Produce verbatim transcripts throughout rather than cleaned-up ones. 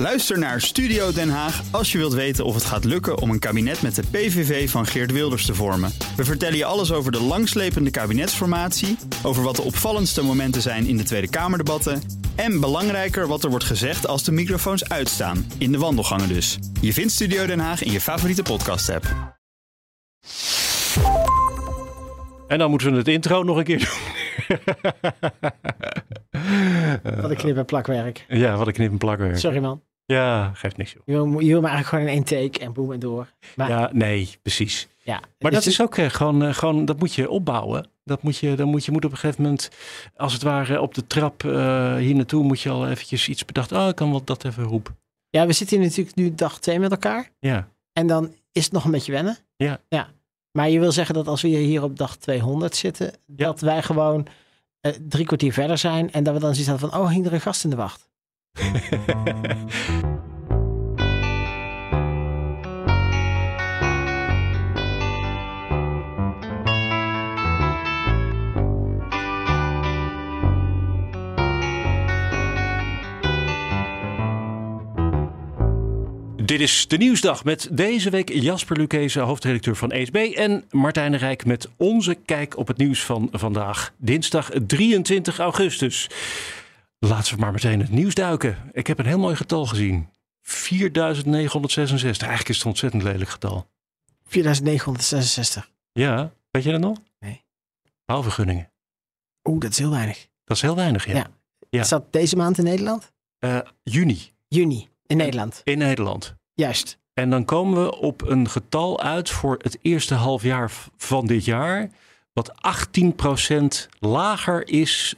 Luister naar Studio Den Haag als je wilt weten of het gaat lukken om een kabinet met de P V V van Geert Wilders te vormen. We vertellen je alles over de langslepende kabinetsformatie, over wat de opvallendste momenten zijn in de Tweede Kamerdebatten en belangrijker wat er wordt gezegd als de microfoons uitstaan, in de wandelgangen dus. Je vindt Studio Den Haag in je favoriete podcast-app. En dan moeten we het intro nog een keer doen. Wat een knip- en plakwerk. Ja, wat een knip- en plakwerk. Sorry man. Ja, geeft niks joh. Je wil, je wil me eigenlijk gewoon in één take en boem en door. Maar, Ja, nee, precies. ja. Maar Dus dat is ook eh, gewoon, eh, gewoon, dat moet je opbouwen. Dat moet je, dan moet je moet op een gegeven moment, als het ware op de trap uh, hier naartoe, moet je al eventjes iets bedacht. Oh, ik kan wel dat even roepen. Ja, we zitten hier natuurlijk nu dag twee met elkaar. Ja. En dan is het nog een beetje wennen. Ja. ja. Maar je wil zeggen dat als we hier op dag tweehonderd zitten, Ja. dat wij gewoon uh, drie kwartier verder zijn. En dat we dan zoiets hadden van, oh, hing er een gast in de wacht. Dit is de Nieuwsdag met deze week Jasper Lucchese, hoofdredacteur van E S B. En Martijn de Rijk met onze kijk op het nieuws van vandaag, dinsdag drieëntwintig augustus. Laten we maar meteen het nieuws duiken. Ik heb een heel mooi getal gezien. vierduizend negenhonderdzesenzestig. Eigenlijk is het een ontzettend lelijk getal. vierduizend negenhonderdzesenzestig. Ja, weet je dat nog? Nee. Bouwvergunningen. Oeh, dat is heel weinig. Dat is heel weinig, ja. Ja. Ja. Is dat deze maand in Nederland? Uh, juni. Juni, in Nederland. In Nederland. Juist. En dan komen we op een getal uit voor het eerste halfjaar van dit jaar, wat achttien procent lager is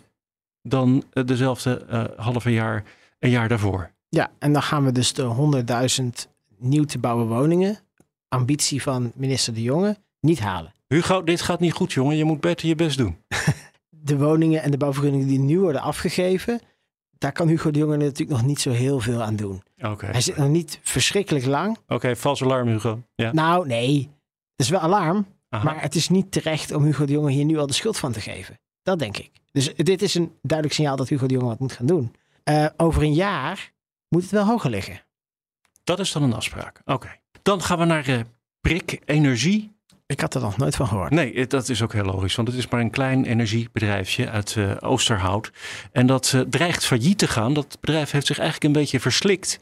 dan dezelfde uh, halve jaar een jaar daarvoor. Ja, en dan gaan we dus de honderdduizend nieuw te bouwen woningen, ambitie van minister De Jonge, niet halen. Hugo, dit gaat niet goed, jongen. Je moet beter je best doen. De woningen en de bouwvergunningen die nu worden afgegeven, daar kan Hugo De Jonge natuurlijk nog niet zo heel veel aan doen. Okay. Hij zit nog niet verschrikkelijk lang. Oké, okay, vals alarm, Hugo. Ja. Nou, nee. Het is wel alarm. Aha. Maar het is niet terecht om Hugo De Jonge hier nu al de schuld van te geven. Dat denk ik. Dus dit is een duidelijk signaal dat Hugo De Jonge wat moet gaan doen. Uh, over een jaar moet het wel hoger liggen. Dat is dan een afspraak. Oké. Okay. Dan gaan we naar uh, Prik Energie. Ik had er nog nooit van gehoord. Nee, dat is ook heel logisch. Want het is maar een klein energiebedrijfje uit uh, Oosterhout. En dat uh, dreigt failliet te gaan. Dat bedrijf heeft zich eigenlijk een beetje verslikt.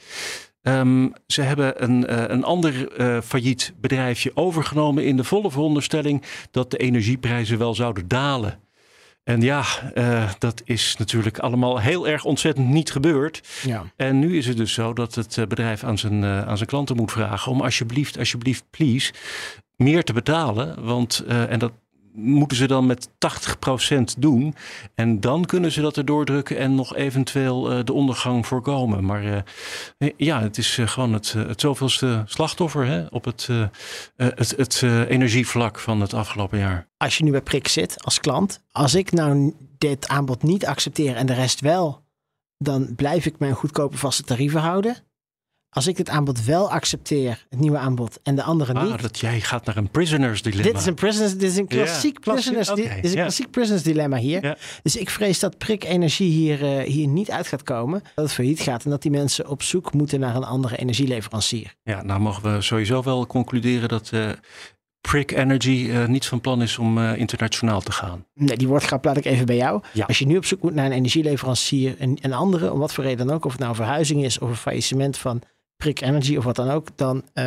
Um, ze hebben een, uh, een ander uh, failliet bedrijfje overgenomen in de volle veronderstelling dat de energieprijzen wel zouden dalen. En ja, uh, dat is natuurlijk allemaal heel erg ontzettend niet gebeurd. Ja. En nu is het dus zo dat het bedrijf aan zijn, uh, aan zijn klanten moet vragen om alsjeblieft, alsjeblieft, please, meer te betalen. Want, uh, en dat moeten ze dan met tachtig procent doen. En dan kunnen ze dat erdoor drukken en nog eventueel uh, de ondergang voorkomen. Maar uh, ja, het is uh, gewoon het, uh, het zoveelste slachtoffer hè, op het, uh, uh, het, het uh, energievlak van het afgelopen jaar. Als je nu bij Prik zit als klant, als ik nou dit aanbod niet accepteer en de rest wel, dan blijf ik mijn goedkope vaste tarieven houden. Als ik het aanbod wel accepteer, het nieuwe aanbod, en de andere ah, niet. Dat jij gaat naar een prisoners dilemma. Dit is een, prisoners, dit is een klassiek, ja, prisoners, okay, dit is een ja. klassiek prisoners dilemma hier. Ja. Dus ik vrees dat Prik Energie hier, uh, hier niet uit gaat komen. Dat het failliet gaat en dat die mensen op zoek moeten naar een andere energieleverancier. Ja, nou mogen we sowieso wel concluderen dat uh, Prik Energy uh, niet van plan is om uh, internationaal te gaan. Nee, die woordgrap laat ik even bij jou. Ja. Als je nu op zoek moet naar een energieleverancier, een, een andere, om wat voor reden dan ook, of het nou een verhuizing is of een faillissement van Prik Energy of wat dan ook, dan uh,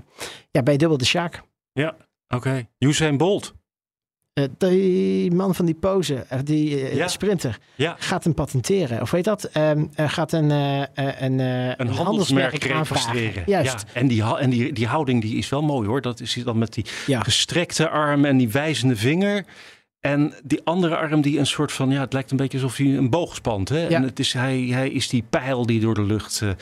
ja, ben je dubbel de Sjaak. Ja, oké. Okay. Usain Bolt. Uh, die man van die pose, uh, die uh, ja. sprinter, ja. gaat hem patenteren. Of weet dat? Um, uh, gaat een, uh, een, uh, een, een handelsmerk registreren. Juist. Ja. En, die, en die, die houding die is wel mooi hoor. Dat is dan met die ja. gestrekte arm en die wijzende vinger. En die andere arm die een soort van, ja, het lijkt een beetje alsof hij een boog spant. Hè? Ja. En het is, hij, hij is die pijl die door de lucht uh,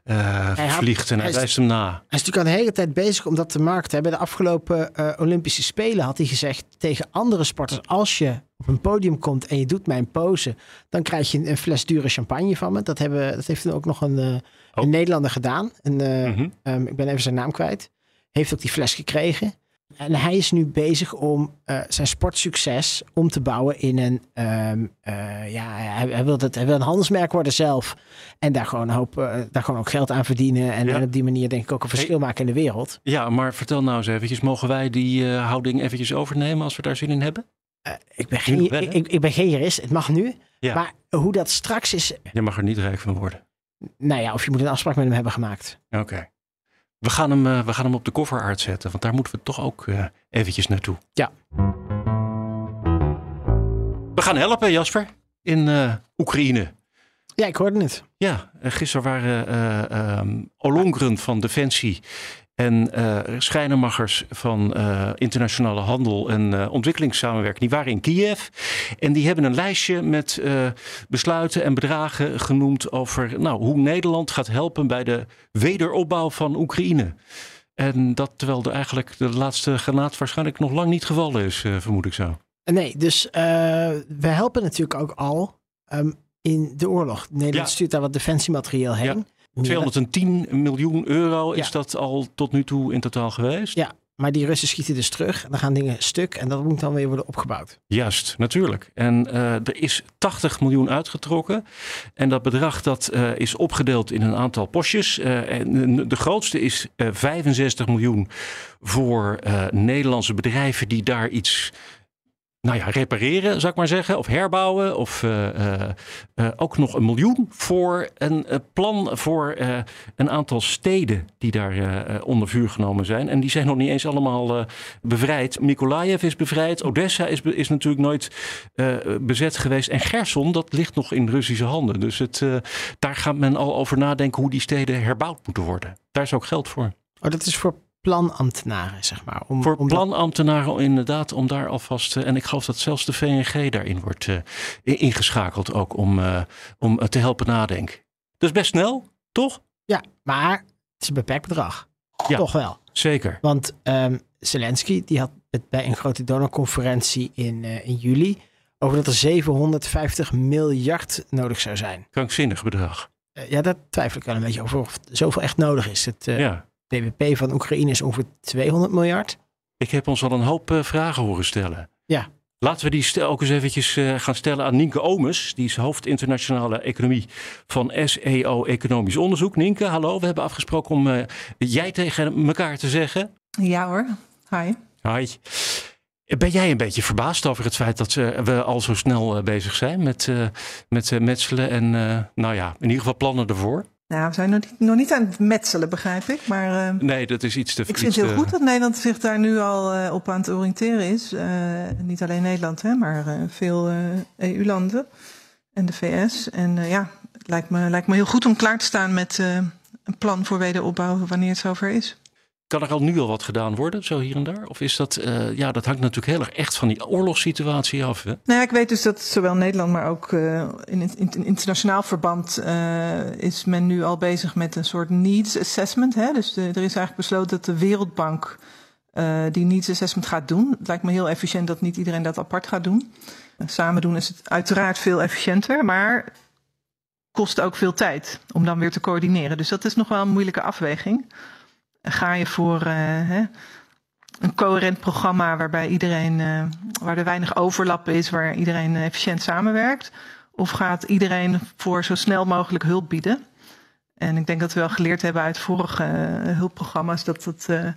hij vliegt en hij, hij wijst hem na. Hij is natuurlijk al de hele tijd bezig om dat te markten. Bij de afgelopen uh, Olympische Spelen had hij gezegd tegen andere sporters, als je op een podium komt en je doet mijn pose, dan krijg je een fles dure champagne van me. Dat, hebben, dat heeft toen ook nog een, uh, oh. een Nederlander gedaan. En, uh, mm-hmm. um, ik ben even zijn naam kwijt. Heeft ook die fles gekregen. En hij is nu bezig om uh, zijn sportsucces om te bouwen in een... Um, uh, ja, hij, hij, wil het, hij wil een handelsmerk worden zelf. En daar gewoon, hoop, uh, daar gewoon ook geld aan verdienen. En, ja. en op die manier denk ik ook een verschil hey. maken in de wereld. Ja, maar vertel nou eens eventjes. Mogen wij die uh, houding eventjes overnemen als we daar zin in hebben? Uh, ik, ben geen, ik, ik, ik ben geen jurist. Het mag nu. Ja. Maar hoe dat straks is... Je mag er niet rijk van worden. Nou ja, of je moet een afspraak met hem hebben gemaakt. Oké. Okay. We gaan, hem, uh, we gaan hem op de cover art zetten, want daar moeten we toch ook uh, eventjes naartoe. Ja. We gaan helpen, Jasper, in uh, Oekraïne. Ja, ik hoorde het. Ja, gisteren waren uh, um, Ollongren van Defensie en uh, Schijnemachers van uh, internationale handel en uh, ontwikkelingssamenwerking. Die waren in Kiev en die hebben een lijstje met uh, besluiten en bedragen genoemd over nou, hoe Nederland gaat helpen bij de wederopbouw van Oekraïne. En dat terwijl er eigenlijk de laatste granaat waarschijnlijk nog lang niet gevallen is, uh, vermoed ik zo. Nee, dus uh, we helpen natuurlijk ook al um, in de oorlog. Nederland ja. stuurt daar wat defensiemateriaal heen. Ja. tweehonderdtien miljoen euro is ja. dat al tot nu toe in totaal geweest. Ja, maar die Russen schieten dus terug. En dan gaan dingen stuk en dat moet dan weer worden opgebouwd. Juist, natuurlijk. En uh, er is tachtig miljoen uitgetrokken. En dat bedrag dat uh, is opgedeeld in een aantal postjes. Uh, en de grootste is uh, vijfenzestig miljoen voor uh, Nederlandse bedrijven die daar iets... Nou ja, repareren, zou ik maar zeggen. Of herbouwen. Of uh, uh, uh, ook nog een miljoen voor een uh, plan voor uh, een aantal steden die daar uh, onder vuur genomen zijn. En die zijn nog niet eens allemaal uh, bevrijd. Mykolaiv is bevrijd. Odessa is, is natuurlijk nooit uh, bezet geweest. En Gerson, dat ligt nog in Russische handen. Dus het, uh, daar gaat men al over nadenken hoe die steden herbouwd moeten worden. Daar is ook geld voor. Oh, dat is voor... planambtenaren, zeg maar. Om, Voor om planambtenaren dat... inderdaad, om daar alvast... Uh, en ik geloof dat zelfs de V N G daarin wordt uh, ingeschakeld ook om, uh, om uh, te helpen nadenken. Dat is best snel, toch? Ja, maar het is een beperkt bedrag. Ja, toch wel. Zeker. Want um, Zelensky, die had het bij een grote donorconferentie in, uh, in juli... over dat er zevenhonderdvijftig miljard nodig zou zijn. Krankzinnig bedrag. Uh, ja, daar twijfel ik wel een beetje over of zoveel echt nodig is. Het, uh, ja. B B P van Oekraïne is ongeveer tweehonderd miljard. Ik heb ons al een hoop uh, vragen horen stellen. Ja. Laten we die stel, ook eens eventjes uh, gaan stellen aan Nienke Oomes. Die is hoofd internationale economie van S E O Economisch Onderzoek. Nienke, hallo. We hebben afgesproken om uh, jij tegen elkaar te zeggen. Ja hoor. Hi. Hi. Ben jij een beetje verbaasd over het feit dat uh, we al zo snel uh, bezig zijn met, uh, met uh, metselen en uh, nou ja, in ieder geval plannen ervoor? Nou, we zijn nog niet, nog niet aan het metselen, begrijp ik. Maar, uh, nee, dat is iets te... Ik vind het heel te... goed dat Nederland zich daar nu al uh, op aan het oriënteren is. Uh, niet alleen Nederland, hè, maar uh, veel uh, E U-landen en de V S. En uh, ja, het lijkt me, lijkt me heel goed om klaar te staan met uh, een plan voor wederopbouw wanneer het zover is. Kan er al nu al wat gedaan worden, zo hier en daar? Of is dat, uh, ja, dat hangt natuurlijk heel erg echt van die oorlogssituatie af, hè? Nou ja, ik weet dus dat zowel Nederland, maar ook uh, in, in, in internationaal verband uh, is men nu al bezig met een soort needs assessment. Hè? Dus de, er is eigenlijk besloten dat de Wereldbank uh, die needs assessment gaat doen. Het lijkt me heel efficiënt dat niet iedereen dat apart gaat doen. Uh, samen doen is het uiteraard veel efficiënter, maar kost ook veel tijd om dan weer te coördineren. Dus dat is nog wel een moeilijke afweging. Ga je voor uh, hè, een coherent programma waarbij iedereen, uh, waar er weinig overlap is, waar iedereen efficiënt samenwerkt? Of gaat iedereen voor zo snel mogelijk hulp bieden? En ik denk dat we wel geleerd hebben uit vorige uh, hulpprogramma's dat het, uh,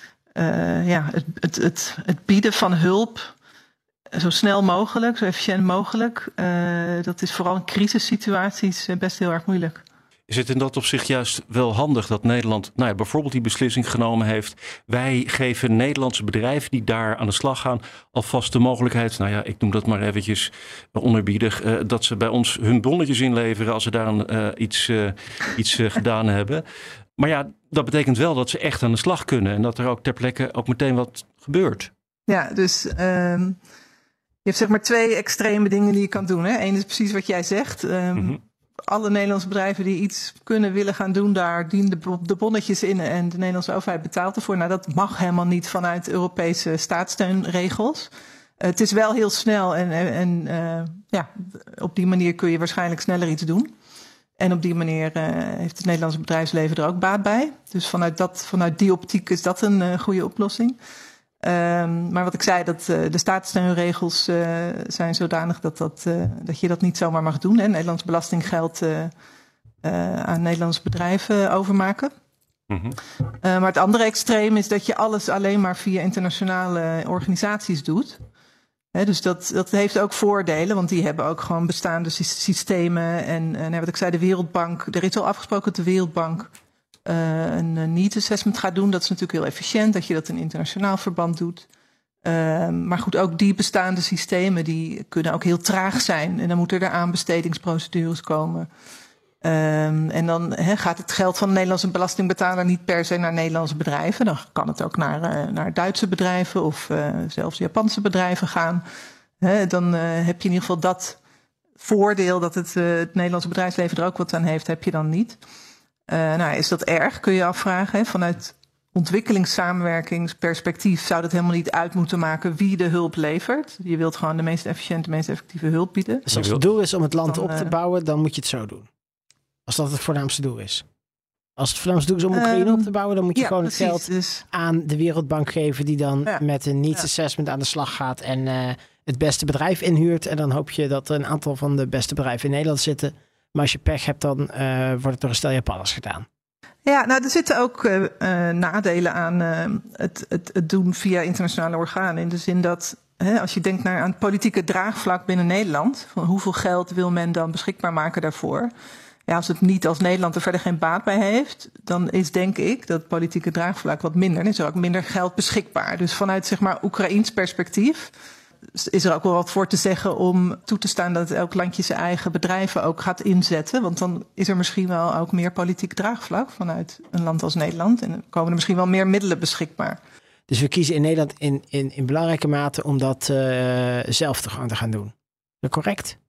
uh, ja, het, het, het, het bieden van hulp zo snel mogelijk, zo efficiënt mogelijk, uh, dat is vooral in crisissituaties best heel erg moeilijk. Is het in dat opzicht juist wel handig dat Nederland nou ja, bijvoorbeeld die beslissing genomen heeft? Wij geven Nederlandse bedrijven die daar aan de slag gaan alvast de mogelijkheid, nou ja, ik noem dat maar eventjes onerbiedig, uh, dat ze bij ons hun bonnetjes inleveren als ze daar een, uh, iets, uh, iets uh, gedaan hebben. Maar ja, dat betekent wel dat ze echt aan de slag kunnen en dat er ook ter plekke ook meteen wat gebeurt. Ja, dus um, je hebt zeg maar twee extreme dingen die je kan doen. Hè? Eén is precies wat jij zegt. Um, mm-hmm. Alle Nederlandse bedrijven die iets kunnen willen gaan doen, daar dienen de, de bonnetjes in en de Nederlandse overheid betaalt ervoor. Nou, dat mag helemaal niet vanuit Europese staatssteunregels. Uh, het is wel heel snel en, en uh, ja, op die manier kun je waarschijnlijk sneller iets doen. En op die manier uh, heeft het Nederlandse bedrijfsleven er ook baat bij. Dus vanuit, dat, vanuit die optiek is dat een uh, goede oplossing. Um, maar wat ik zei, dat uh, de staatssteunregels uh, zijn zodanig dat, dat, uh, dat je dat niet zomaar mag doen. Hè. Nederlands belastinggeld uh, uh, aan Nederlandse bedrijven overmaken. Mm-hmm. Uh, maar het andere extreem is dat je alles alleen maar via internationale organisaties doet. He, dus dat, dat heeft ook voordelen, want die hebben ook gewoon bestaande sy- systemen. En, en wat ik zei, de Wereldbank, er is al afgesproken dat de Wereldbank uh, een needs assessment gaat doen. Dat is natuurlijk heel efficiënt, dat je dat in internationaal verband doet. Uh, maar goed, ook die bestaande systemen die kunnen ook heel traag zijn. En dan moeten er aanbestedingsprocedures komen. Um, en dan he, gaat het geld van de Nederlandse belastingbetaler niet per se naar Nederlandse bedrijven. Dan kan het ook naar, uh, naar Duitse bedrijven of uh, zelfs Japanse bedrijven gaan. He, dan uh, heb je in ieder geval dat voordeel dat het, uh, het Nederlandse bedrijfsleven er ook wat aan heeft, heb je dan niet. Uh, nou, is dat erg, kun je afvragen. He, vanuit ontwikkelingssamenwerkingsperspectief zou dat helemaal niet uit moeten maken wie de hulp levert. Je wilt gewoon de meest efficiënte, meest effectieve hulp bieden. Dus als het doel is om het land dan, op te bouwen, dan moet je het zo doen. Als dat het voornaamste doel is. Als het voornaamste doel is om Oekraïne um, op te bouwen, dan moet je ja, gewoon precies, het geld dus aan de Wereldbank geven die dan ja, met een needs ja. assessment aan de slag gaat en uh, het beste bedrijf inhuurt. En dan hoop je dat er een aantal van de beste bedrijven in Nederland zitten. Maar als je pech hebt, dan uh, wordt het door een stel Japanners gedaan. Ja, nou er zitten ook uh, uh, nadelen aan uh, het, het, het doen via internationale organen. In de zin dat hè, als je denkt naar aan het politieke draagvlak binnen Nederland, van hoeveel geld wil men dan beschikbaar maken daarvoor? Ja, als het niet als Nederland er verder geen baat bij heeft, dan is denk ik dat politieke draagvlak wat minder. Dan is er ook minder geld beschikbaar. Dus vanuit zeg maar Oekraïens perspectief is er ook wel wat voor te zeggen om toe te staan dat elk landje zijn eigen bedrijven ook gaat inzetten. Want dan is er misschien wel ook meer politiek draagvlak vanuit een land als Nederland. En dan komen er misschien wel meer middelen beschikbaar. Dus we kiezen in Nederland in, in, in belangrijke mate om dat uh, zelf te gaan, te gaan doen. Is dat correct?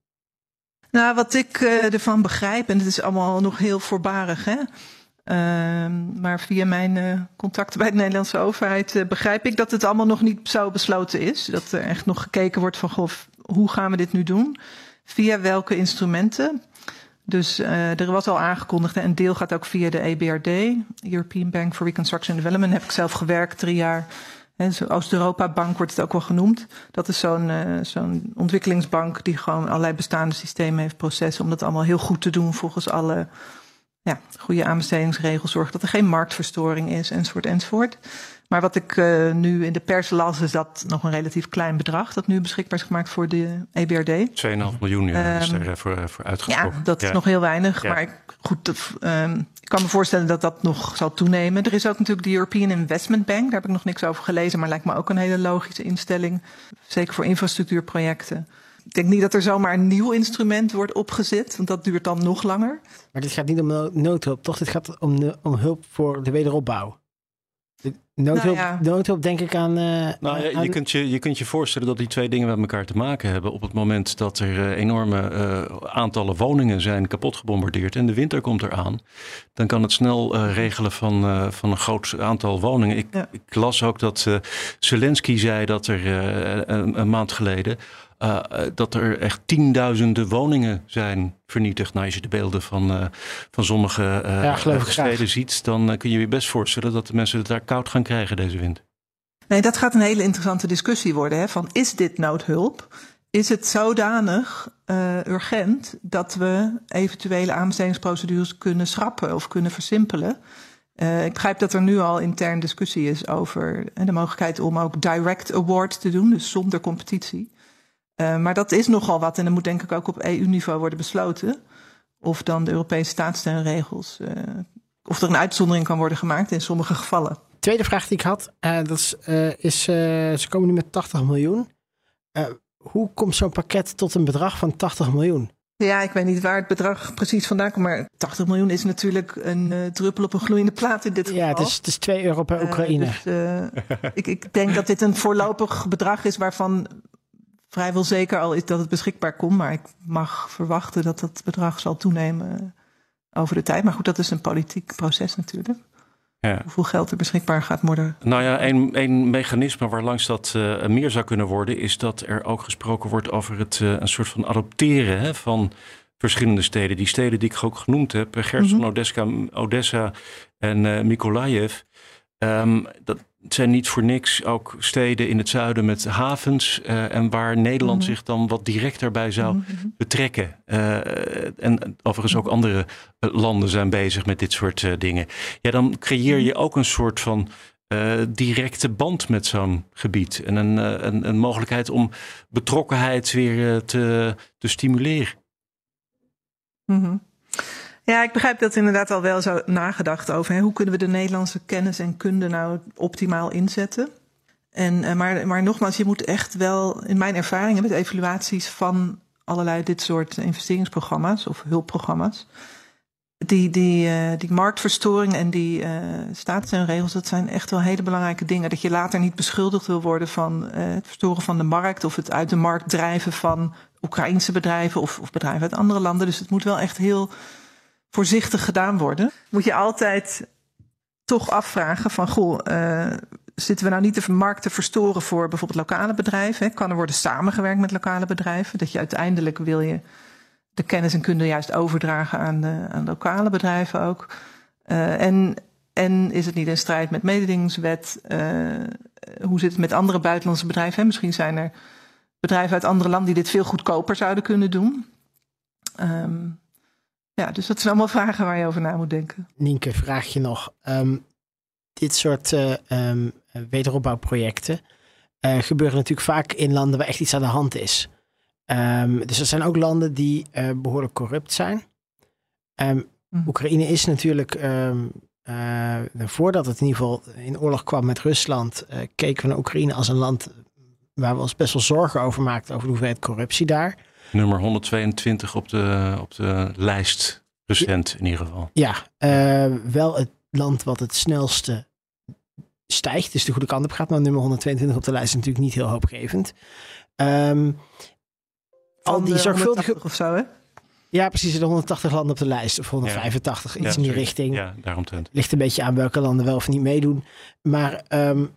Nou, wat ik uh, ervan begrijp, en het is allemaal nog heel voorbarig, hè. Uh, maar via mijn uh, contacten bij de Nederlandse overheid uh, begrijp ik dat het allemaal nog niet zo besloten is. Dat er echt nog gekeken wordt van, goh, hoe gaan we dit nu doen? Via welke instrumenten? Dus uh, er was al aangekondigd, en een deel gaat ook via de E B R D, European Bank for Reconstruction and Development. Daar heb ik zelf gewerkt, drie jaar. Oost-Europa-bank wordt het ook wel genoemd. Dat is zo'n, uh, zo'n ontwikkelingsbank die gewoon allerlei bestaande systemen heeft, processen, om dat allemaal heel goed te doen volgens alle ja, goede aanbestedingsregels, zorgen dat er geen marktverstoring is, enzovoort, enzovoort. Maar wat ik uh, nu in de pers las, is dat nog een relatief klein bedrag dat nu beschikbaar is gemaakt voor de E B R D. twee komma vijf miljoen ja, um, is er voor, voor uitgesproken. Ja, dat is ja. nog heel weinig. Ja. Maar ik, goed, dat, um, ik kan me voorstellen dat dat nog zal toenemen. Er is ook natuurlijk de European Investment Bank. Daar heb ik nog niks over gelezen, maar lijkt me ook een hele logische instelling. Zeker voor infrastructuurprojecten. Ik denk niet dat er zomaar een nieuw instrument wordt opgezet, want dat duurt dan nog langer. Maar dit gaat niet om noodhulp, toch? Dit gaat om, om hulp voor de wederopbouw. Noodhulp, nou ja. noodhulp denk ik aan... Uh, nou, ja, aan... Je, kunt je, je kunt je voorstellen dat die twee dingen met elkaar te maken hebben. Op het moment dat er uh, enorme uh, aantallen woningen zijn kapot gebombardeerd en de winter komt eraan, dan kan het snel uh, regelen van, uh, van een groot aantal woningen. Ik, ja. ik las ook dat uh, Zelensky zei dat er uh, een, een maand geleden Uh, dat er echt tienduizenden woningen zijn vernietigd. Nou, als je de beelden van, uh, van sommige uh, ja, steden ziet, dan uh, kun je je best voorstellen dat de mensen het daar koud gaan krijgen deze winter. Nee, dat gaat een hele interessante discussie worden. Hè? Van, is dit noodhulp? Is het zodanig uh, urgent dat we eventuele aanbestedingsprocedures kunnen schrappen of kunnen versimpelen? Uh, ik begrijp dat er nu al intern discussie is over uh, de mogelijkheid om ook direct award te doen, dus zonder competitie. Uh, maar dat is nogal wat en dat moet denk ik ook op E U-niveau worden besloten. Of dan de Europese staatssteunregels, uh, of er een uitzondering kan worden gemaakt in sommige gevallen. Tweede vraag die ik had, uh, dat is, uh, is uh, ze komen nu met tachtig miljoen. Uh, hoe komt zo'n pakket tot een bedrag van tachtig miljoen? Ja, ik weet niet waar het bedrag precies vandaan komt, maar tachtig miljoen is natuurlijk een uh, druppel op een gloeiende plaat in dit geval. Ja, het is, het is twee euro per Oekraïne. Uh, dus, uh, ik, ik denk dat dit een voorlopig bedrag is waarvan vrijwel zeker al is dat het beschikbaar komt. Maar ik mag verwachten dat dat bedrag zal toenemen over de tijd. Maar goed, dat is een politiek proces natuurlijk. Ja. Hoeveel geld er beschikbaar gaat worden. Nou ja, een, een mechanisme waarlangs dat uh, meer zou kunnen worden, is dat er ook gesproken wordt over het uh, een soort van adopteren hè, van verschillende steden. Die steden die ik ook genoemd heb, Gerson, mm-hmm. Odessa, Odessa en uh, Mykolaiv. Um, dat zijn niet voor niks ook steden in het zuiden met havens. Uh, en waar Nederland mm-hmm. zich dan wat directer bij zou mm-hmm. betrekken. Uh, en overigens ook andere landen zijn bezig met dit soort uh, dingen. Ja, dan creëer je ook een soort van uh, directe band met zo'n gebied. En een, uh, een, een mogelijkheid om betrokkenheid weer uh, te, te stimuleren. Mm-hmm. Ja, ik begrijp dat inderdaad al wel zo nagedacht over. Hè? Hoe kunnen we de Nederlandse kennis en kunde nou optimaal inzetten? En, uh, maar, maar nogmaals, je moet echt wel, in mijn ervaringen met evaluaties van allerlei dit soort investeringsprogramma's of hulpprogramma's. Die, die, uh, die marktverstoring en die uh, staatssteunregels, dat zijn echt wel hele belangrijke dingen. Dat je later niet beschuldigd wil worden van uh, het verstoren van de markt of het uit de markt drijven van Oekraïnse bedrijven of, of bedrijven uit andere landen. Dus het moet wel echt heel voorzichtig gedaan worden. Moet je altijd toch afvragen van, goh, uh, zitten we nou niet de markt te verstoren voor bijvoorbeeld lokale bedrijven? Hè? Kan er worden samengewerkt met lokale bedrijven? Dat je uiteindelijk wil je de kennis en kunde juist overdragen aan, de, aan lokale bedrijven ook. Uh, en, en is het niet in strijd met mededingingswet? Uh, hoe zit het met andere buitenlandse bedrijven? Hè? Misschien zijn er bedrijven uit andere landen die dit veel goedkoper zouden kunnen doen. Um, Ja, dus dat zijn allemaal vragen waar je over na moet denken. Nienke, vraag je nog. Um, dit soort uh, um, wederopbouwprojecten uh, gebeuren natuurlijk vaak in landen waar echt iets aan de hand is. Um, dus er zijn ook landen die uh, behoorlijk corrupt zijn. Um, mm. Oekraïne is natuurlijk, um, uh, voordat het in ieder geval in oorlog kwam met Rusland, uh, keken we naar Oekraïne als een land waar we ons best wel zorgen over maakten over de hoeveelheid corruptie daar. Nummer honderdtweeëntwintig op de, op de lijst, recent in ieder geval. Ja, uh, wel het land wat het snelste stijgt, dus de goede kant op gaat. Maar nummer honderdtweeëntwintig op de lijst is natuurlijk niet heel hoopgevend. Um, al die zorgvuldige of zo, hè? Ja, precies. Er honderdtachtig landen op de lijst. Of honderdvijfentachtig, ja. iets ja, in die sorry. richting. Ja, daaromtrent. Ligt een beetje aan welke landen wel of niet meedoen. Maar Um,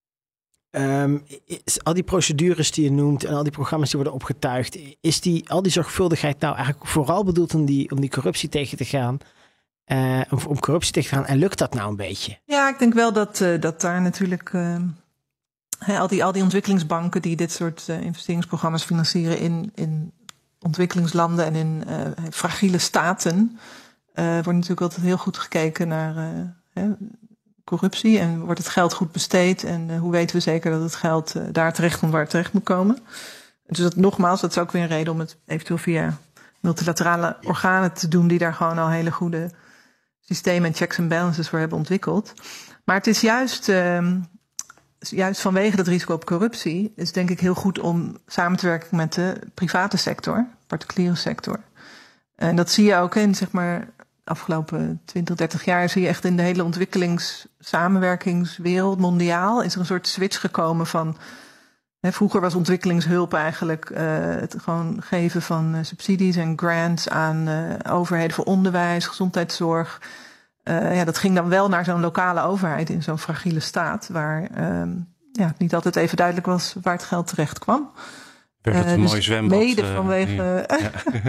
Um, is, al die procedures die je noemt en al die programma's die worden opgetuigd, is die, al die zorgvuldigheid nou eigenlijk vooral bedoeld om die, om die corruptie tegen te gaan? Uh, om, om corruptie tegen te gaan. En lukt dat nou een beetje? Ja, ik denk wel dat, uh, dat daar natuurlijk uh, he, al, die, al die ontwikkelingsbanken die dit soort uh, investeringsprogramma's financieren in, in ontwikkelingslanden en in uh, fragiele staten, uh, wordt natuurlijk altijd heel goed gekeken naar Uh, he, corruptie en wordt het geld goed besteed en uh, hoe weten we zeker dat het geld uh, daar terecht komt waar het terecht moet komen. Dus dat nogmaals, dat is ook weer een reden om het eventueel via multilaterale organen te doen die daar gewoon al hele goede systemen en checks en balances voor hebben ontwikkeld. Maar het is juist, uh, juist vanwege dat risico op corruptie is denk ik heel goed om samen te werken met de private sector, particuliere sector. En dat zie je ook in zeg maar afgelopen twintig, dertig jaar zie je echt in de hele ontwikkelingssamenwerkingswereld, mondiaal, is er een soort switch gekomen van, hè, vroeger was ontwikkelingshulp eigenlijk uh, het gewoon geven van uh, subsidies en grants aan uh, overheden voor onderwijs, gezondheidszorg. Uh, ja, dat ging dan wel naar zo'n lokale overheid in zo'n fragiele staat, waar um, ja, niet altijd even duidelijk was waar het geld terecht kwam. Werd het een uh, dus mooi zwembad. Mede vanwege. Uh, ja.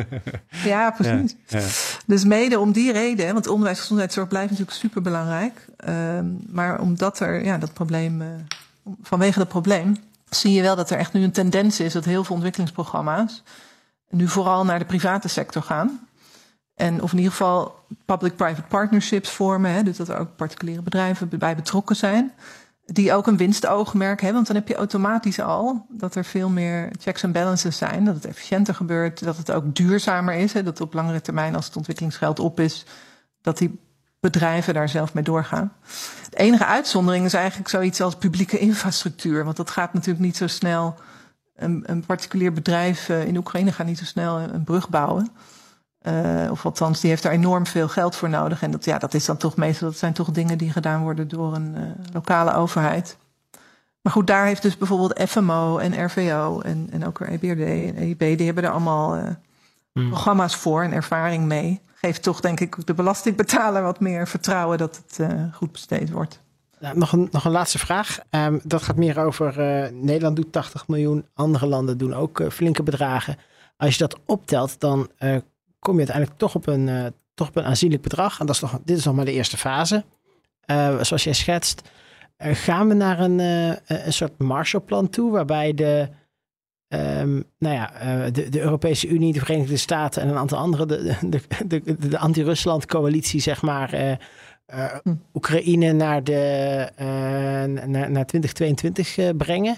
ja, precies. Ja, ja. Dus mede om die reden, want onderwijs en gezondheidszorg blijft natuurlijk super belangrijk. Uh, maar omdat er, ja, dat probleem, uh, vanwege dat probleem, zie je wel dat er echt nu een tendens is dat heel veel ontwikkelingsprogramma's nu vooral naar de private sector gaan. En of in ieder geval public-private partnerships vormen, hè, dus dat er ook particuliere bedrijven bij betrokken zijn, die ook een winstoogmerk hebben. Want dan heb je automatisch al dat er veel meer checks en balances zijn. Dat het efficiënter gebeurt. Dat het ook duurzamer is. Hè, dat op langere termijn, als het ontwikkelingsgeld op is, dat die bedrijven daar zelf mee doorgaan. De enige uitzondering is eigenlijk zoiets als publieke infrastructuur. Want dat gaat natuurlijk niet zo snel. Een, een particulier bedrijf in Oekraïne gaat niet zo snel een brug bouwen. Uh, of althans, die heeft daar enorm veel geld voor nodig. En dat, ja, dat is dan toch meestal, dat zijn toch dingen die gedaan worden door een uh, lokale overheid. Maar goed, daar heeft dus bijvoorbeeld F M O en R V O en, en ook E B R D en E I B, die hebben er allemaal uh, hmm. programma's voor en ervaring mee. Geeft toch, denk ik, de belastingbetaler wat meer vertrouwen dat het uh, goed besteed wordt. Nou, nog, een, nog een laatste vraag. Um, dat gaat meer over, uh, Nederland doet tachtig miljoen, andere landen doen ook uh, flinke bedragen. Als je dat optelt, dan uh, kom je uiteindelijk toch op een, uh, toch op een aanzienlijk bedrag. En dat is nog, dit is nog maar de eerste fase, uh, zoals jij schetst. gaan we naar een, uh, een soort Marshallplan toe, waarbij de, um, nou ja, uh, de, de Europese Unie, de Verenigde Staten en een aantal andere, de, de, de, de, de anti-Rusland-coalitie, zeg maar, uh, uh, hm. Oekraïne naar, de, uh, naar, naar twintig tweeëntwintig uh, brengen.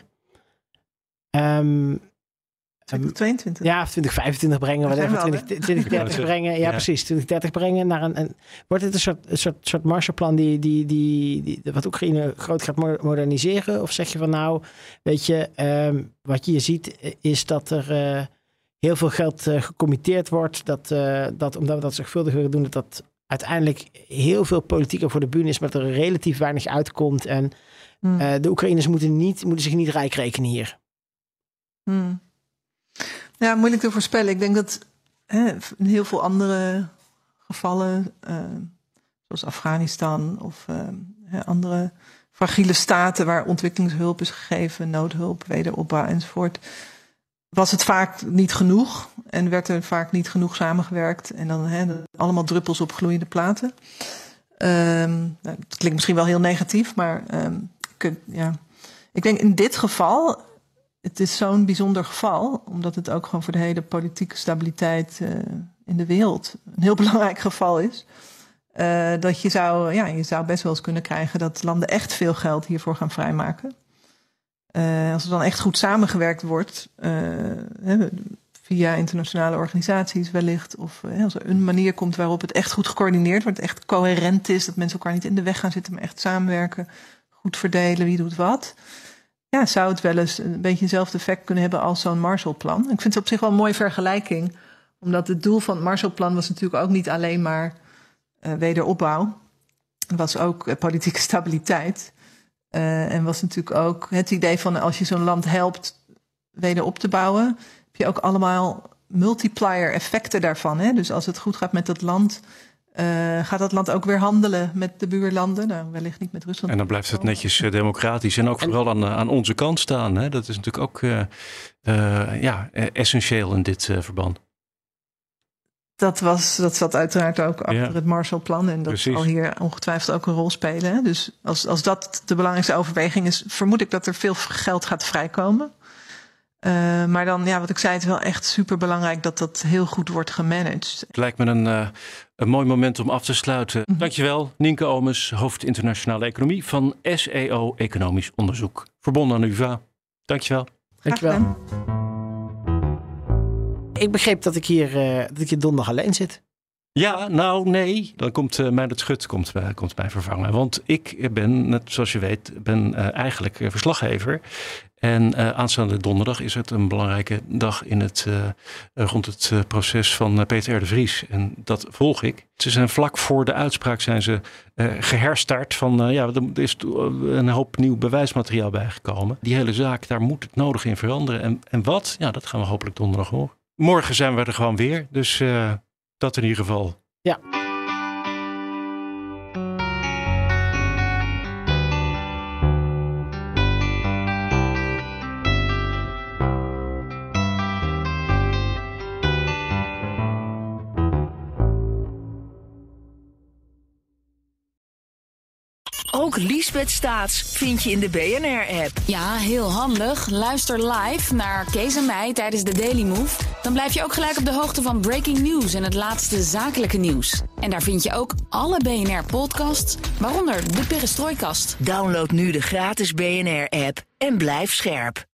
Um, twintig tweeëntwintig? Ja, of twintig vijfentwintig brengen, whatever, twintig, twintig dertig brengen. Ja, ja, precies, twintig dertig brengen naar een... een wordt dit een soort, een soort, soort Marshallplan die, die, die, die wat Oekraïne groot gaat moderniseren? Of zeg je van nou, weet je, um, wat je hier ziet is dat er uh, heel veel geld uh, gecommitteerd wordt. Dat, uh, dat omdat we dat zorgvuldig willen doen, dat dat uiteindelijk heel veel politieker voor de bühne is, maar dat er relatief weinig uitkomt. En hmm. uh, de Oekraïners moeten, niet, moeten zich niet rijk rekenen hier. Hmm. Ja, moeilijk te voorspellen. Ik denk dat hè, in heel veel andere gevallen, uh, zoals Afghanistan of uh, andere fragiele staten waar ontwikkelingshulp is gegeven, noodhulp, wederopbouw enzovoort, was het vaak niet genoeg en werd er vaak niet genoeg samengewerkt en dan hè, allemaal druppels op gloeiende platen. Um, nou, dat klinkt misschien wel heel negatief, maar um, ik, ja. ik denk in dit geval, het is zo'n bijzonder geval, omdat het ook gewoon voor de hele politieke stabiliteit uh, in de wereld een heel belangrijk geval is. Uh, dat je zou, ja, je zou best wel eens kunnen krijgen dat landen echt veel geld hiervoor gaan vrijmaken. Uh, als er dan echt goed samengewerkt wordt, uh, via internationale organisaties wellicht, of uh, als er een manier komt waarop het echt goed gecoördineerd wordt, echt coherent is, dat mensen elkaar niet in de weg gaan zitten, maar echt samenwerken, goed verdelen, wie doet wat. Ja, zou het wel eens een beetje hetzelfde effect kunnen hebben als zo'n Marshallplan. Ik vind het op zich wel een mooie vergelijking, omdat het doel van het Marshallplan was natuurlijk ook niet alleen maar uh, wederopbouw. Het was ook uh, politieke stabiliteit. Uh, en was natuurlijk ook het idee van als je zo'n land helpt wederop te bouwen, heb je ook allemaal multiplier effecten daarvan. Hè? Dus als het goed gaat met dat land, uh, gaat dat land ook weer handelen met de buurlanden. Nou, wellicht niet met Rusland. En dan blijft het netjes uh, democratisch en ook vooral aan, aan onze kant staan. Hè? Dat is natuurlijk ook uh, uh, ja, essentieel in dit uh, verband. Dat, was, dat zat uiteraard ook achter ja. het Marshallplan. En dat Precies. zal hier ongetwijfeld ook een rol spelen. Hè? Dus als, als dat de belangrijkste overweging is, vermoed ik dat er veel geld gaat vrijkomen. Uh, maar dan, ja, wat ik zei, het is wel echt super belangrijk dat dat heel goed wordt gemanaged. Het lijkt me een, uh, een mooi moment om af te sluiten. Mm-hmm. Dankjewel, Nienke Oomes, hoofd internationale economie van S E O Economisch Onderzoek. Verbonden aan U vA. Dankjewel. Dankjewel. Ik begreep dat ik hier, uh, dat ik hier donderdag alleen zit. Ja, nou nee. Dan komt uh, Meindert Schut komt, uh, komt mij vervangen. Want ik ben, net zoals je weet, ben uh, eigenlijk uh, verslaggever. En uh, aanstaande donderdag is het een belangrijke dag in het, uh, rond het uh, proces van uh, Peter R. de Vries. En dat volg ik. Ze zijn vlak voor de uitspraak zijn ze uh, geherstart van uh, ja, er is een hoop nieuw bewijsmateriaal bijgekomen. Die hele zaak, daar moet het nodig in veranderen. En, en wat? Ja, dat gaan we hopelijk donderdag horen. Morgen zijn we er gewoon weer. Dus uh, dat in ieder geval. Ja. Ook Liesbeth Staats vind je in de B N R-app. Ja, heel handig. Luister live naar Kees en mij tijdens de Daily Move. Dan blijf je ook gelijk op de hoogte van breaking news en het laatste zakelijke nieuws. En daar vind je ook alle B N R-podcasts, waaronder de Perestrooikast. Download nu de gratis B N R-app en blijf scherp.